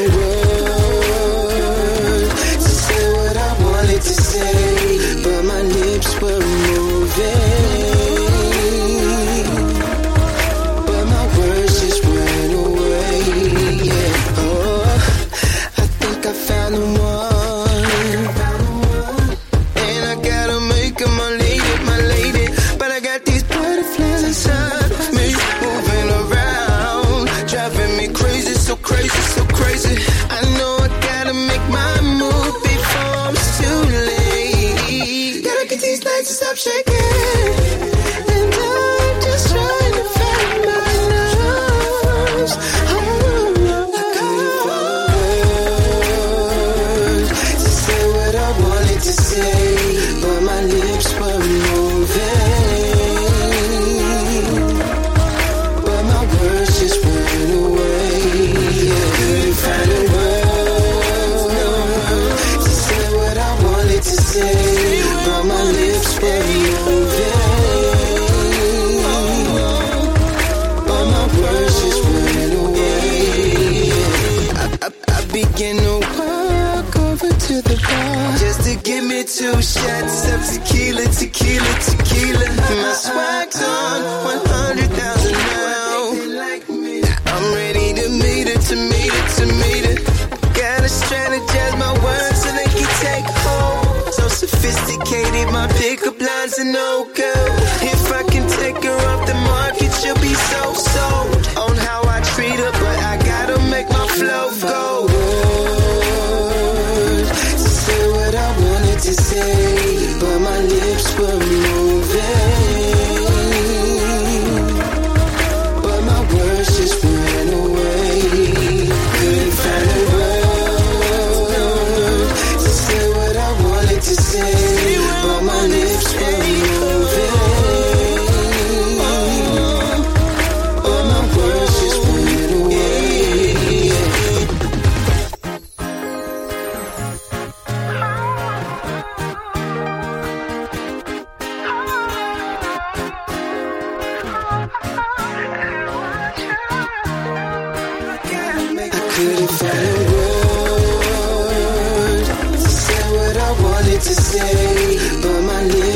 words to say what I wanted to say, but my lips were moving, but my words just went away. Yeah. Oh, I think I found the one, and I gotta make her my lady, but I got these butterflies inside of me, moving around, driving me crazy, so crazy, so crazy. I know I gotta make my move before it's too late. Gotta get these lights to stop shaking, and I'm just trying to find my nerves. I couldn't find words to say what I wanted to say, but my lips were moving, but my words just went away. Couldn't find a word to say what I wanted to say, but my lips were moving, but my words just went away. I began to walk over to the bar just to give me 2 shots of tequila, tequila, tequila. My swag's on 100,000 now. I'm ready to meet her, to meet her, to meet her. Gotta strategize my words so they can take hold. So sophisticated, my pickup lines are no-go. If I can take her off the market, she'll be so sold on how I treat her, but I gotta make my flow go. Words to say what I wanted to say, but my lips were moving, but my words just went away. Couldn't find a word to say what I wanted to say, but my lips were moving, but my words just went away. I couldn't find a word to say what I wanted to say, but my lips